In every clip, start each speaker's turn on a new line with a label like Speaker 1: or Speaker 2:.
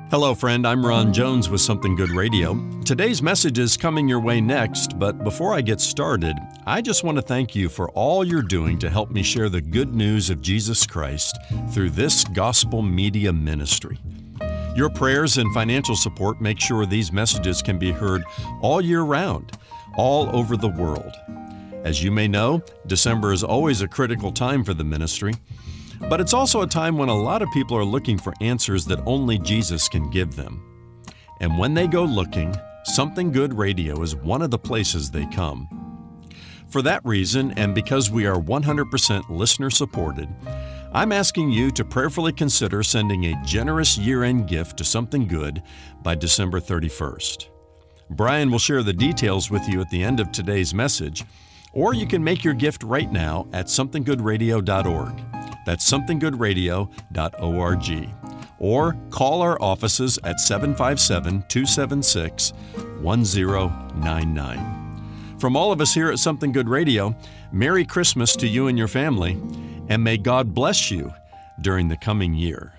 Speaker 1: Hello, friend. I'm Ron Jones with Something Good Radio. Today's message is coming your way next, but before I get started, I just want to thank you for all you're doing to help me share the good news of Jesus Christ through this gospel media ministry. Your prayers and financial support make sure these messages can be heard all year round, all over the world. As you may know, December is always a critical time for the ministry. But it's also a time when a lot of people are looking for answers that only Jesus can give them. And when they go looking, Something Good Radio is one of the places they come. For that reason, and because we are 100% listener supported, I'm asking you to prayerfully consider sending a generous year-end gift to Something Good by December 31st. Brian will share the details with you at the end of today's message, or you can make your gift right now at somethinggoodradio.org. That's somethinggoodradio.org. Or call our offices at 757-276-1099. From all of us here at Something Good Radio, Merry Christmas to you and your family, and may God bless you during the coming year.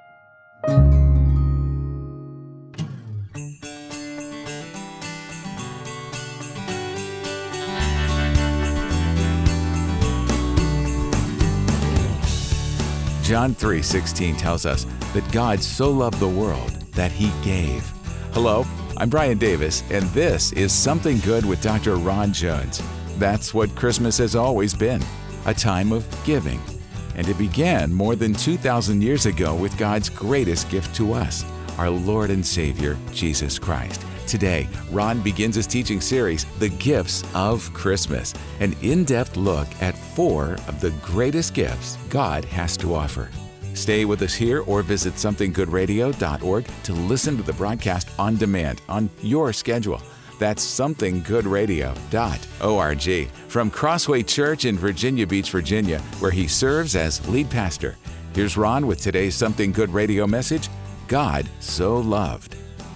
Speaker 2: John 3:16 tells us that God so loved the world that He gave. Hello, I'm Brian Davis, and this is Something Good with Dr. Ron Jones. That's what Christmas has always been, a time of giving. And it began more than 2,000 years ago with God's greatest gift to us, our Lord and Savior, Jesus Christ. Today, Ron begins his teaching series, The Gifts of Christmas, an in-depth look at 4 of the greatest gifts God has to offer. Stay with us here or visit somethinggoodradio.org to listen to the broadcast on demand on your schedule. That's somethinggoodradio.org. From Crossway Church in Virginia Beach, Virginia, where he serves as lead pastor. Here's Ron with today's Something Good Radio message, God So Loved.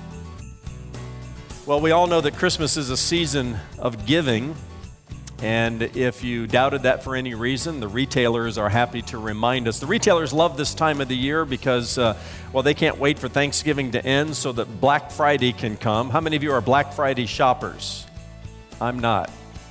Speaker 1: Well, we all know that Christmas is a season of giving, and if you doubted that for any reason, the retailers are happy to remind us. The retailers love this time of the year because, they can't wait for Thanksgiving to end so that Black Friday can come. How many of you are Black Friday shoppers? I'm not.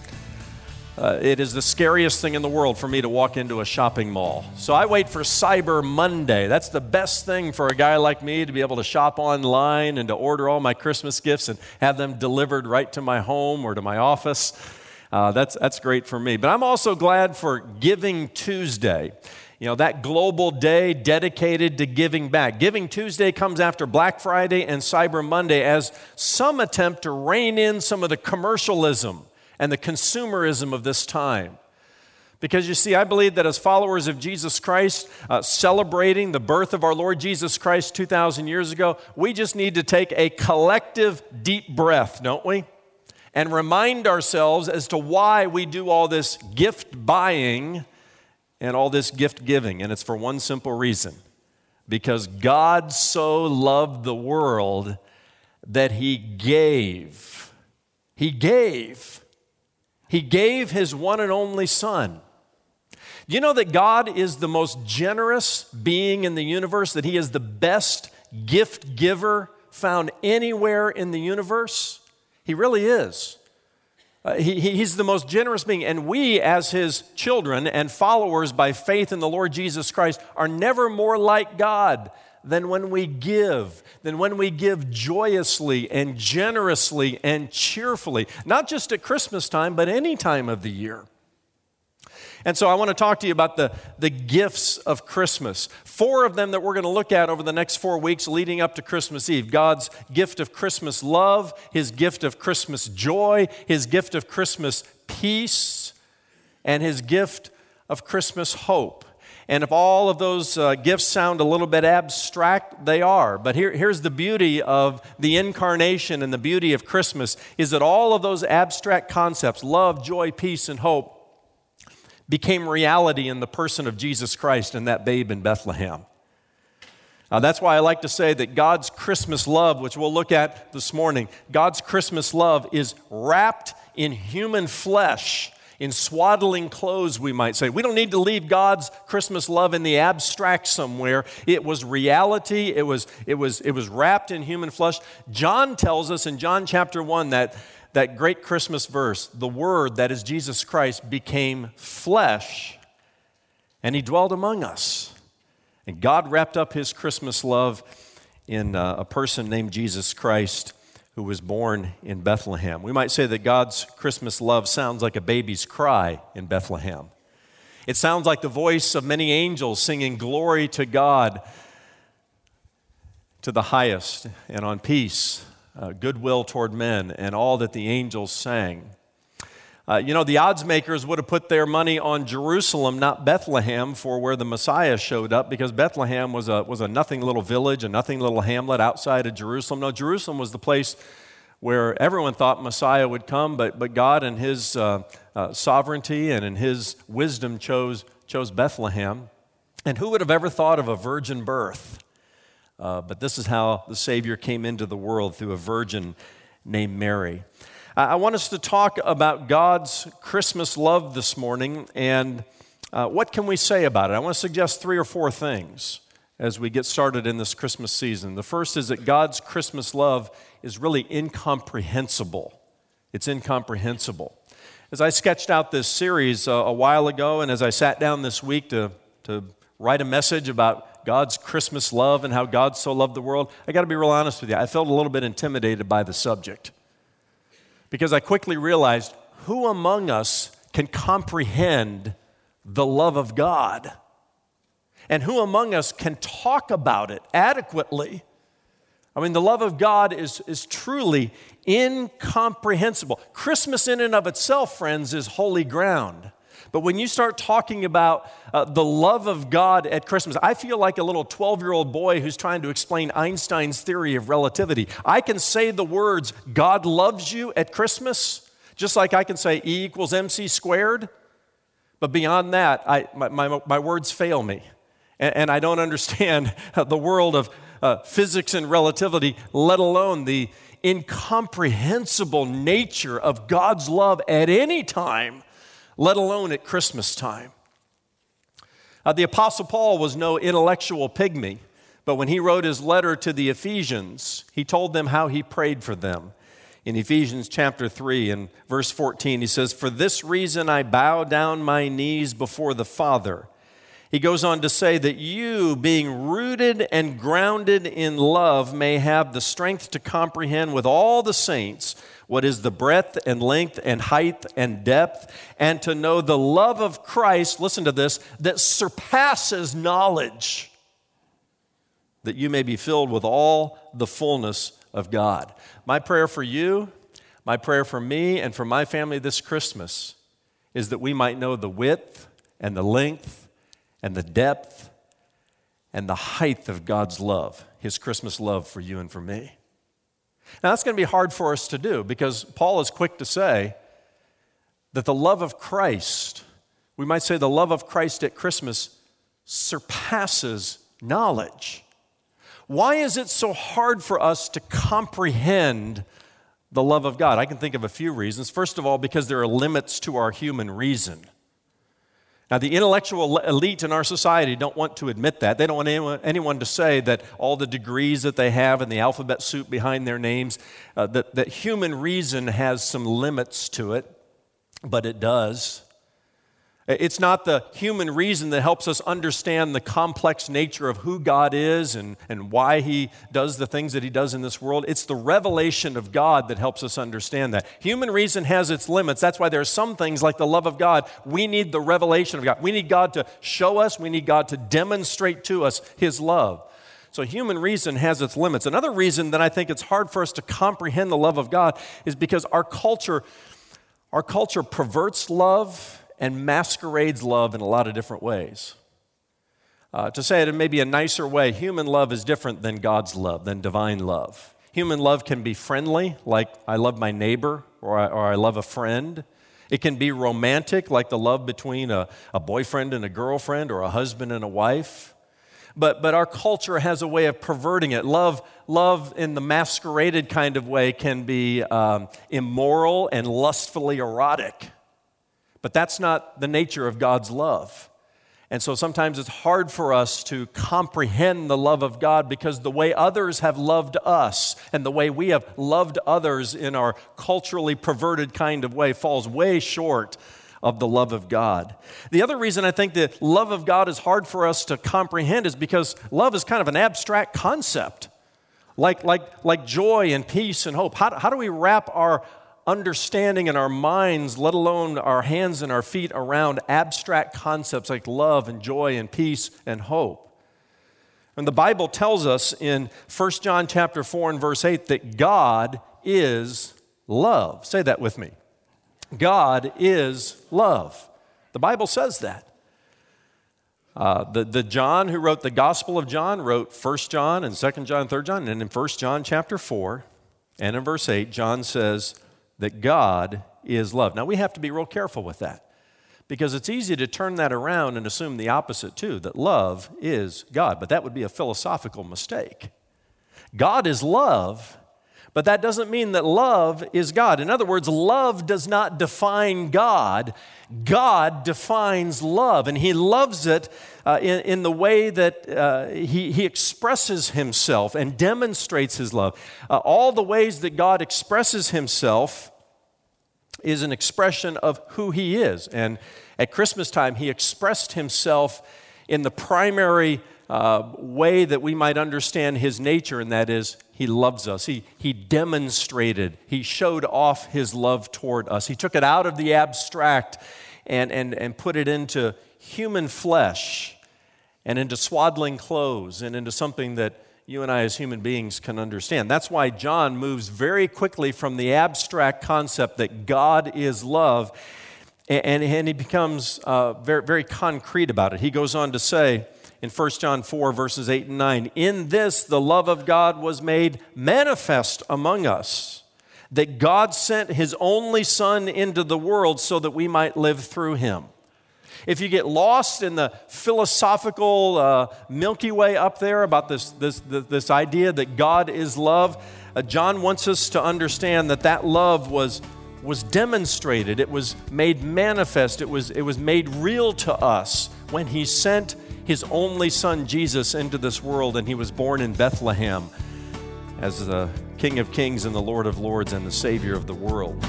Speaker 1: It is the scariest thing in the world for me to walk into a shopping mall. So I wait for Cyber Monday. That's the best thing for a guy like me, to be able to shop online and to order all my Christmas gifts and have them delivered right to my home or to my office. That's great for me. But I'm also glad for Giving Tuesday. You know, that global day dedicated to giving back. Giving Tuesday comes after Black Friday and Cyber Monday as some attempt to rein in some of the commercialism and the consumerism of this time. Because you see, I believe that as followers of Jesus Christ, celebrating the birth of our Lord Jesus Christ 2,000 years ago, we just need to take a collective deep breath, don't we? And remind ourselves as to why we do all this gift buying and all this gift giving. And it's for one simple reason. Because God so loved the world that He gave. He gave. He gave His one and only Son. Do you know that God is the most generous being in the universe, that He is the best gift giver found anywhere in the universe? He really is. He's the most generous being, and we as His children and followers by faith in the Lord Jesus Christ are never more like God than when we give joyously and generously and cheerfully, not just at Christmas time, but any time of the year. And so I want to talk to you about the gifts of Christmas. 4 of them that we're going to look at over the next 4 weeks leading up to Christmas Eve. God's gift of Christmas love, His gift of Christmas joy, His gift of Christmas peace, and His gift of Christmas hope. And if all of those gifts sound a little bit abstract, they are. But here's the beauty of the incarnation and the beauty of Christmas is that all of those abstract concepts, love, joy, peace, and hope, became reality in the person of Jesus Christ and that babe in Bethlehem. That's why I like to say that God's Christmas love, which we'll look at this morning, God's Christmas love is wrapped in human flesh in swaddling clothes, we might say. We don't need to leave God's Christmas love in the abstract somewhere. It was reality. It was wrapped in human flesh. John tells us in John chapter 1 that great Christmas verse, the Word, that is Jesus Christ, became flesh, and He dwelled among us. And God wrapped up His Christmas love in a person named Jesus Christ, who was born in Bethlehem. We might say that God's Christmas love sounds like a baby's cry in Bethlehem. It sounds like the voice of many angels singing glory to God, to the highest, and on peace, goodwill toward men, and all that the angels sang. The odds makers would have put their money on Jerusalem, not Bethlehem, for where the Messiah showed up, because Bethlehem was a nothing little village, a nothing little hamlet outside of Jerusalem. No, Jerusalem was the place where everyone thought Messiah would come, but God in His sovereignty and in His wisdom chose Bethlehem. And who would have ever thought of a virgin birth? But this is how the Savior came into the world, through a virgin named Mary. I want us to talk about God's Christmas love this morning, and what can we say about it? I want to suggest 3 or 4 things as we get started in this Christmas season. The first is that God's Christmas love is really incomprehensible. It's incomprehensible. As I sketched out this series a while ago, and as I sat down this week to write a message about God's Christmas love and how God so loved the world, I got to be real honest with you, I felt a little bit intimidated by the subject. Because I quickly realized, who among us can comprehend the love of God? And who among us can talk about it adequately? I mean, the love of God is truly incomprehensible. Christmas in and of itself, friends, is holy ground. But when you start talking about the love of God at Christmas, I feel like a little 12-year-old boy who's trying to explain Einstein's theory of relativity. I can say the words, God loves you at Christmas, just like I can say E equals MC squared. But beyond that, my words fail me. And I don't understand the world of physics and relativity, let alone the incomprehensible nature of God's love at any time, let alone at Christmas time. The Apostle Paul was no intellectual pygmy, but when he wrote his letter to the Ephesians, he told them how he prayed for them. In Ephesians chapter 3 and verse 14, he says, "For this reason I bow down my knees before the Father." He goes on to say that you, being rooted and grounded in love, may have the strength to comprehend with all the saints what is the breadth and length and height and depth, and to know the love of Christ, listen to this, that surpasses knowledge, that you may be filled with all the fullness of God. My prayer for you, my prayer for me, and for my family this Christmas is that we might know the width and the length and the depth and the height of God's love, His Christmas love for you and for me. Now, that's going to be hard for us to do because Paul is quick to say that the love of Christ, we might say the love of Christ at Christmas, surpasses knowledge. Why is it so hard for us to comprehend the love of God? I can think of a few reasons. First of all, because there are limits to our human reason. Now, the intellectual elite in our society don't want to admit that. They don't want anyone to say that all the degrees that they have and the alphabet soup behind their names, that human reason has some limits to it, but it does. It's not the human reason that helps us understand the complex nature of who God is and why He does the things that He does in this world. It's the revelation of God that helps us understand that. Human reason has its limits. That's why there are some things like the love of God. We need the revelation of God. We need God to show us. We need God to demonstrate to us His love. So human reason has its limits. Another reason that I think it's hard for us to comprehend the love of God is because our culture perverts love and masquerades love in a lot of different ways. To say it in maybe a nicer way, human love is different than God's love, than divine love. Human love can be friendly, like I love my neighbor or I love a friend. It can be romantic, like the love between a boyfriend and a girlfriend or a husband and a wife. But our culture has a way of perverting it. Love in the masqueraded kind of way can be immoral and lustfully erotic. But that's not the nature of God's love. And so sometimes it's hard for us to comprehend the love of God because the way others have loved us and the way we have loved others in our culturally perverted kind of way falls way short of the love of God. The other reason I think the love of God is hard for us to comprehend is because love is kind of an abstract concept, like joy and peace and hope. How do we wrap our understanding in our minds, let alone our hands and our feet, around abstract concepts like love and joy and peace and hope? And the Bible tells us in 1 John chapter 4 and verse 8 that God is love. Say that with me. God is love. The Bible says that. The John who wrote the Gospel of John wrote 1 John and 2 John, 3 John, and in 1 John chapter 4 and in verse 8, John says that God is love. Now, we have to be real careful with that because it's easy to turn that around and assume the opposite too, that love is God, but that would be a philosophical mistake. God is love, but that doesn't mean that love is God. In other words, love does not define God. God defines love, and He loves it in the way that he expresses Himself and demonstrates His love. All the ways that God expresses Himself is an expression of who He is. And at Christmas time, He expressed Himself in the primary way that we might understand His nature, and that is He loves us. He demonstrated, He showed off His love toward us. He took it out of the abstract and put it into human flesh and into swaddling clothes and into something that you and I as human beings can understand. That's why John moves very quickly from the abstract concept that God is love, and he becomes very, very concrete about it. He goes on to say in 1 John 4, verses 8 and 9, "In this the love of God was made manifest among us, that God sent His only Son into the world so that we might live through Him." If you get lost in the philosophical Milky Way up there about this idea that God is love, John wants us to understand that love was demonstrated. It was made manifest. It was made real to us when He sent His only Son, Jesus, into this world, and He was born in Bethlehem as the King of Kings and the Lord of Lords and the Savior of the world.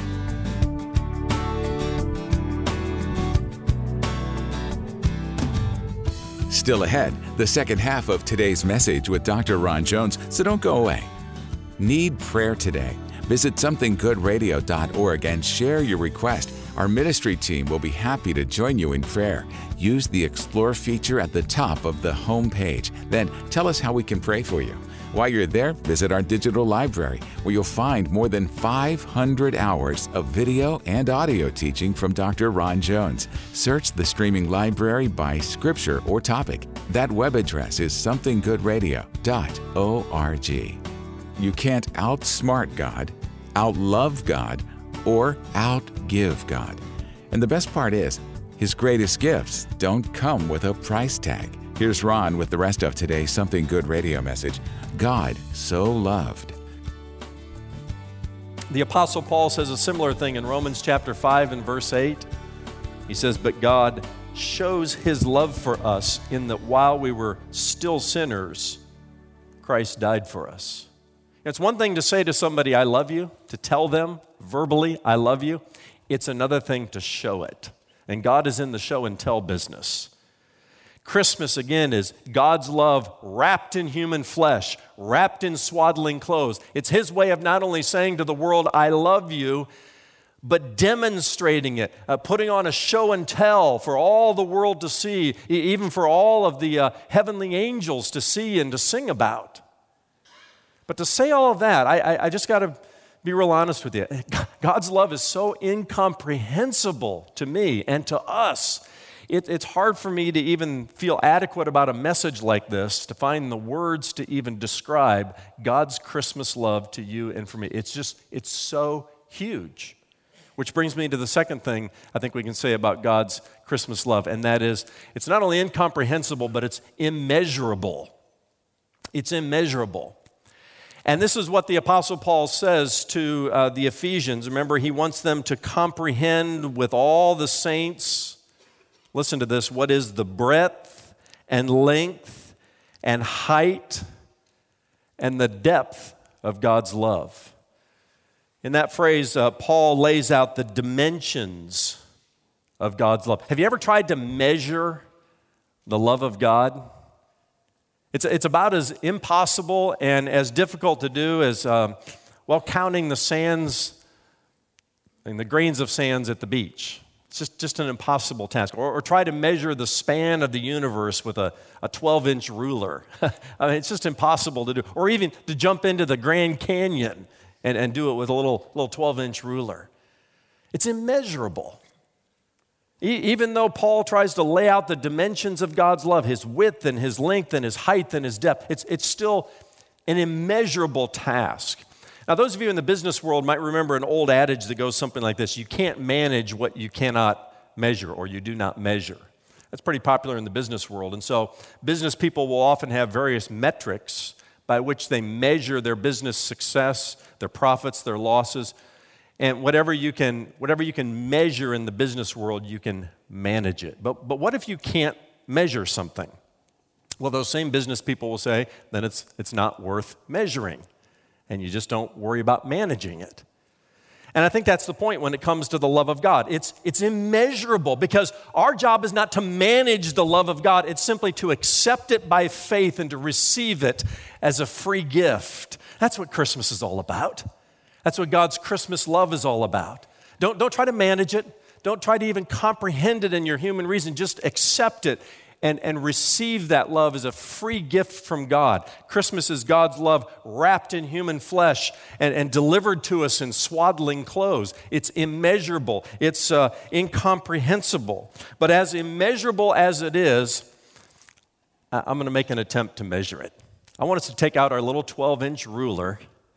Speaker 2: Still ahead, the second half of today's message with Dr. Ron Jones, so don't go away. Need prayer today? Visit somethinggoodradio.org and share your request. Our ministry team will be happy to join you in prayer. Use the Explore feature at the top of the home page. Then tell us how we can pray for you. While you're there, visit our digital library, where you'll find more than 500 hours of video and audio teaching from Dr. Ron Jones. Search the streaming library by scripture or topic. That web address is somethinggoodradio.org. You can't outsmart God, outlove God, or outgive God. And the best part is, His greatest gifts don't come with a price tag. Here's Ron with the rest of today's Something Good radio message. God so loved.
Speaker 1: The Apostle Paul says a similar thing in Romans chapter 5 and verse 8. He says, "But God shows His love for us in that while we were still sinners, Christ died for us." It's one thing to say to somebody, "I love you," to tell them verbally, "I love you." It's another thing to show it. And God is in the show and tell business. Christmas, again, is God's love wrapped in human flesh, wrapped in swaddling clothes. It's His way of not only saying to the world, "I love you," but demonstrating it, putting on a show and tell for all the world to see, even for all of the heavenly angels to see and to sing about. But to say all of that, I just got to be real honest with you. God's love is so incomprehensible to me and to us. It's hard for me to even feel adequate about a message like this, to find the words to even describe God's Christmas love to you and for me. It's so huge. Which brings me to the second thing I think we can say about God's Christmas love, and that is, it's not only incomprehensible, but it's immeasurable. It's immeasurable. And this is what the Apostle Paul says to the Ephesians. Remember, he wants them to comprehend with all the saints, listen to this, what is the breadth and length and height and the depth of God's love. In that phrase, Paul lays out the dimensions of God's love. Have you ever tried to measure the love of God? It's about as impossible and as difficult to do as, counting the sands and the grains of sands at the beach. It's just an impossible task. Or try to measure the span of the universe with a 12-inch ruler. I mean, it's just impossible to do. Or even to jump into the Grand Canyon and do it with a little 12-inch ruler. It's immeasurable. Even though Paul tries to lay out the dimensions of God's love, his width and his length and his height and his depth, it's still an immeasurable task. Now, those of you in the business world might remember an old adage that goes something like this: you can't manage what you cannot measure, or you do not measure. That's pretty popular in the business world. And so business people will often have various metrics by which they measure their business success, their profits, their losses. And whatever you can measure in the business world, you can manage it. But what if you can't measure something? Well, those same business people will say, then it's not worth measuring, and you just don't worry about managing it. And I think that's the point when it comes to the love of God. It's immeasurable, because our job is not to manage the love of God. It's simply to accept it by faith and to receive it as a free gift. That's what Christmas is all about. That's what God's Christmas love is all about. Don't try to manage it. Don't try to even comprehend it in your human reason. Just accept it and receive that love as a free gift from God. Christmas is God's love wrapped in human flesh and delivered to us in swaddling clothes. It's immeasurable. It's incomprehensible. But as immeasurable as it is, I'm going to make an attempt to measure it. I want us to take out our little 12-inch ruler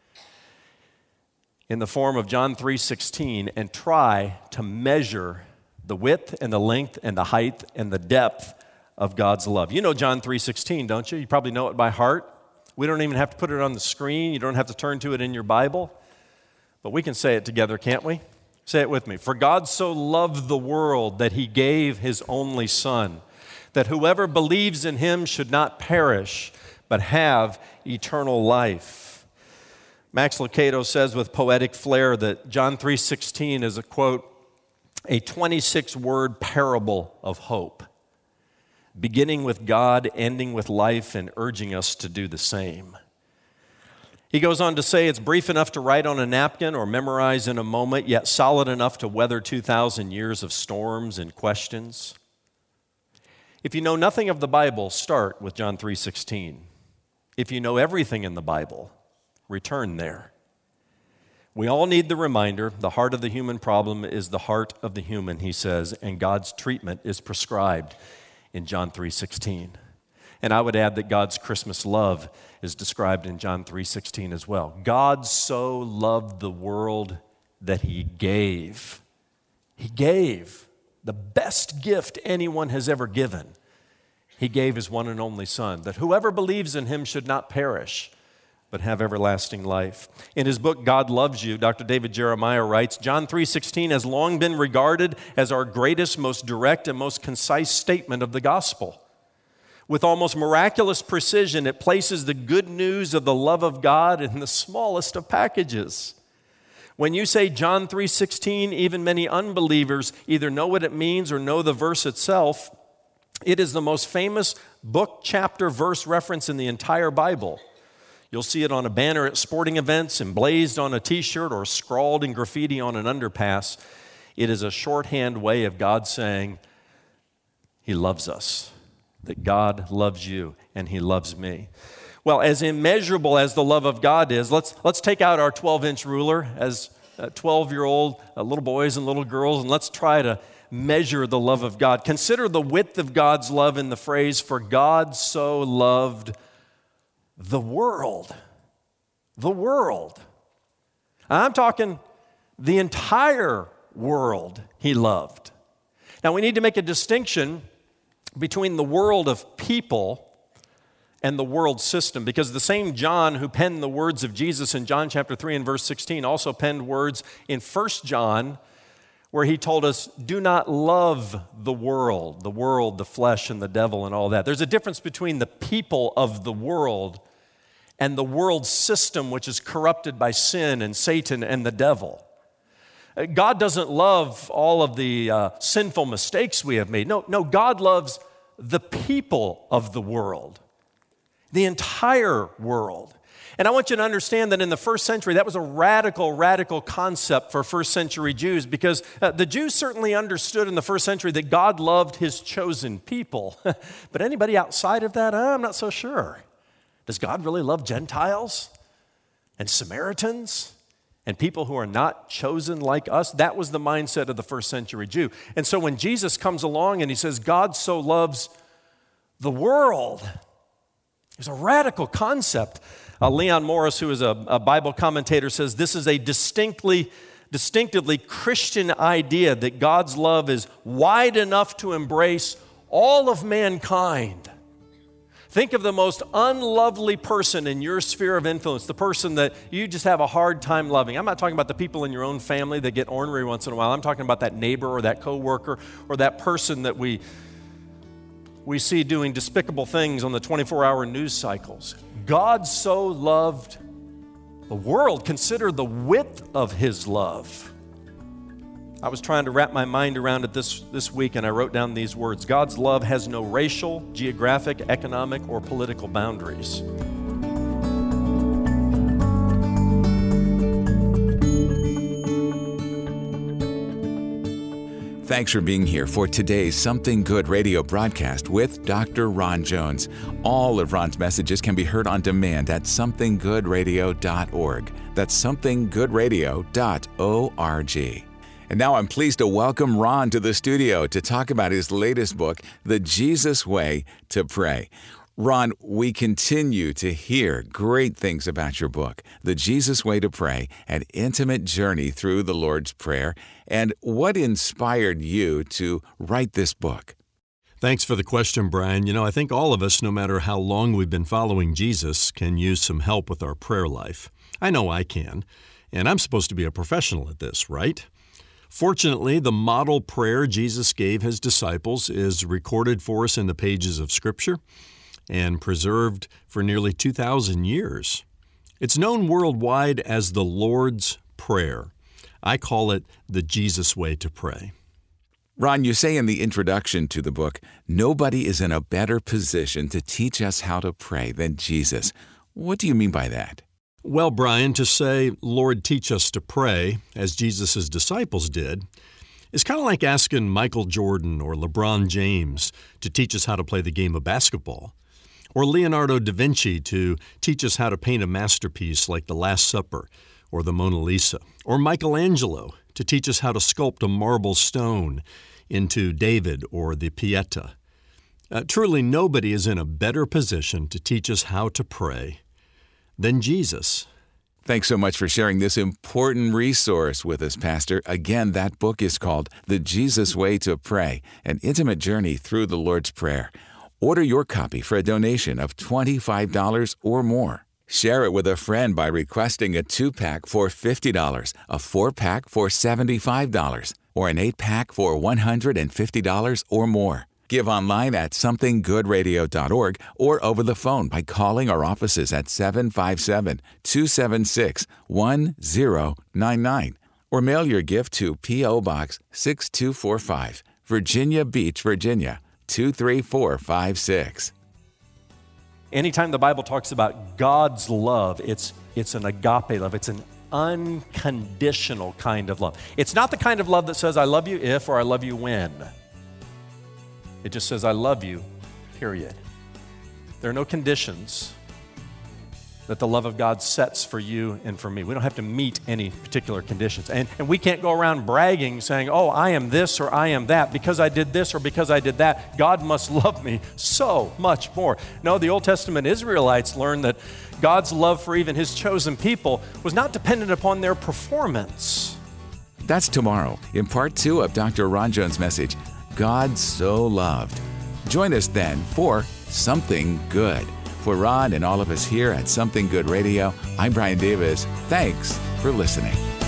Speaker 1: in the form of John 3:16 and try to measure the width and the length and the height and the depth of God's love. You know John 3:16, don't you? You probably know it by heart. We don't even have to put it on the screen. You don't have to turn to it in your Bible. But we can say it together, can't we? Say it with me. For God so loved the world that he gave his only Son, that whoever believes in him should not perish, but have eternal life. Max Lucado says with poetic flair that John 3:16 is a, quote, a 26-word parable of hope, beginning with God, ending with life, and urging us to do the same. He goes on to say it's brief enough to write on a napkin or memorize in a moment, yet solid enough to weather 2,000 years of storms and questions. If you know nothing of the Bible, start with John 3:16. If you know everything in the Bible, return there. We all need the reminder, the heart of the human problem is the heart of the human, he says, and God's treatment is prescribed in John 3:16. And I would add that God's Christmas love is described in John 3:16 as well. God so loved the world that he gave. He gave the best gift anyone has ever given. He gave his one and only Son, that whoever believes in him should not perish, but have everlasting life. In his book, God Loves You, Dr. David Jeremiah writes, John 3:16 has long been regarded as our greatest, most direct, and most concise statement of the gospel. With almost miraculous precision, it places the good news of the love of God in the smallest of packages. When you say John 3:16, even many unbelievers either know what it means or know the verse itself. It is the most famous book, chapter, verse reference in the entire Bible. You'll see it on a banner at sporting events, emblazoned on a t-shirt, or scrawled in graffiti on an underpass. It is a shorthand way of God saying, he loves us, that God loves you, and he loves me. Well, as immeasurable as the love of God is, let's take out our 12-inch ruler as 12-year-old little boys and little girls, and let's try to measure the love of God. Consider the width of God's love in the phrase, for God so loved the world. The world. I'm talking the entire world he loved. Now, we need to make a distinction between the world of people and the world system, because the same John who penned the words of Jesus in John chapter 3 and verse 16 also penned words in 1 John where he told us, do not love the world, the flesh, and the devil and all that. There's a difference between the people of the world and the world system, which is corrupted by sin and Satan and the devil. God doesn't love all of the sinful mistakes we have made. No, God loves the people of the world, the entire world. And I want you to understand that in the first century, that was a radical concept for first century Jews, because the Jews certainly understood in the first century that God loved his chosen people. But anybody outside of that, I'm not so sure. Does God really love Gentiles and Samaritans and people who are not chosen like us? That was the mindset of the first century Jew. And so when Jesus comes along and he says, God so loves the world, it's a radical concept. Leon Morris, who is a Bible commentator, says this is a distinctively Christian idea that God's love is wide enough to embrace all of mankind. Think of the most unlovely person in your sphere of influence, the person that you just have a hard time loving. I'm not talking about the people in your own family that get ornery once in a while. I'm talking about that neighbor or that coworker or that person that we see doing despicable things on the 24-hour news cycles. God so loved the world. Consider the width of his love. I was trying to wrap my mind around it this week, and I wrote down these words. God's love has no racial, geographic, economic, or political boundaries.
Speaker 2: Thanks for being here for today's Something Good radio broadcast with Dr. Ron Jones. All of Ron's messages can be heard on demand at somethinggoodradio.org. That's somethinggoodradio.org. And now I'm pleased to welcome Ron to the studio to talk about his latest book, The Jesus Way to Pray. Ron, we continue to hear great things about your book, The Jesus Way to Pray, an intimate journey through the Lord's Prayer. And what inspired you to write this book?
Speaker 3: Thanks for the question, Brian. I think all of us, no matter how long we've been following Jesus, can use some help with our prayer life. I know I can, and I'm supposed to be a professional at this, right? Fortunately, the model prayer Jesus gave his disciples is recorded for us in the pages of Scripture and preserved for nearly 2,000 years. It's known worldwide as the Lord's Prayer. I call it the Jesus Way to Pray.
Speaker 2: Ron, you say in the introduction to the book, nobody is in a better position to teach us how to pray than Jesus. What do you mean by that?
Speaker 3: Well, Brian, to say, Lord, teach us to pray, as Jesus' disciples did, is kind of like asking Michael Jordan or LeBron James to teach us how to play the game of basketball, or Leonardo da Vinci to teach us how to paint a masterpiece like The Last Supper or the Mona Lisa, or Michelangelo to teach us how to sculpt a marble stone into David or the Pieta. Truly, nobody is in a better position to teach us how to pray than Jesus.
Speaker 2: Thanks so much for sharing this important resource with us, Pastor. Again, that book is called The Jesus Way to Pray, an intimate journey through the Lord's Prayer. Order your copy for a donation of $25 or more. Share it with a friend by requesting a 2-pack for $50, a 4-pack for $75, or an 8-pack for $150 or more. Give online at somethinggoodradio.org or over the phone by calling our offices at 757-276-1099 or mail your gift to P.O. Box 6245, Virginia Beach, Virginia 23456.
Speaker 1: Anytime the Bible talks about God's love, it's an agape love. It's an unconditional kind of love. It's not the kind of love that says, I love you if or I love you when. It just says, I love you, period. There are no conditions that the love of God sets for you and for me. We don't have to meet any particular conditions. And we can't go around bragging saying, oh, I am this or I am that. Because I did this or because I did that, God must love me so much more. No, the Old Testament Israelites learned that God's love for even his chosen people was not dependent upon their performance.
Speaker 2: That's tomorrow in part 2 of Dr. Ron Jones' message, God So Loved. Join us then for Something Good. For Ron and all of us here at Something Good Radio, I'm Brian Davis. Thanks for listening.